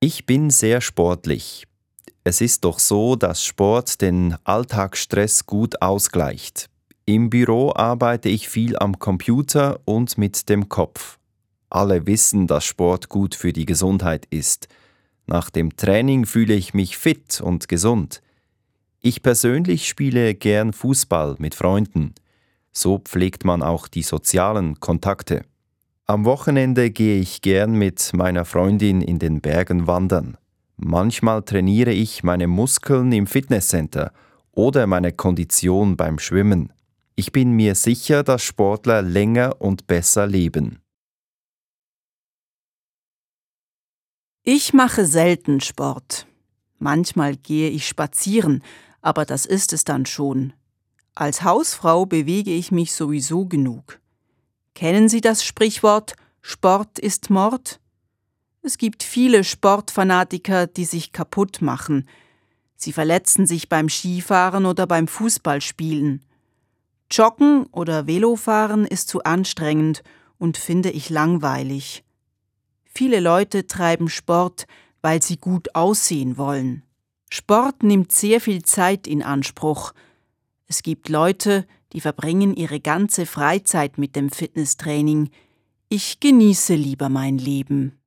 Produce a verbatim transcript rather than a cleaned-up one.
Ich bin sehr sportlich. Es ist doch so, dass Sport den Alltagsstress gut ausgleicht. Im Büro arbeite ich viel am Computer und mit dem Kopf. Alle wissen, dass Sport gut für die Gesundheit ist. Nach dem Training fühle ich mich fit und gesund. Ich persönlich spiele gern Fußball mit Freunden. So pflegt man auch die sozialen Kontakte. Am Wochenende gehe ich gern mit meiner Freundin in den Bergen wandern. Manchmal trainiere ich meine Muskeln im Fitnesscenter oder meine Kondition beim Schwimmen. Ich bin mir sicher, dass Sportler länger und besser leben. Ich mache selten Sport. Manchmal gehe ich spazieren, aber das ist es dann schon. Als Hausfrau bewege ich mich sowieso genug. Kennen Sie das Sprichwort Sport ist Mord? Es gibt viele Sportfanatiker, die sich kaputt machen. Sie verletzen sich beim Skifahren oder beim Fußballspielen. Joggen oder Velofahren ist zu anstrengend und finde ich langweilig. Viele Leute treiben Sport, weil sie gut aussehen wollen. Sport nimmt sehr viel Zeit in Anspruch. Es gibt Leute, die verbringen ihre ganze Freizeit mit dem Fitnesstraining. Ich genieße lieber mein Leben.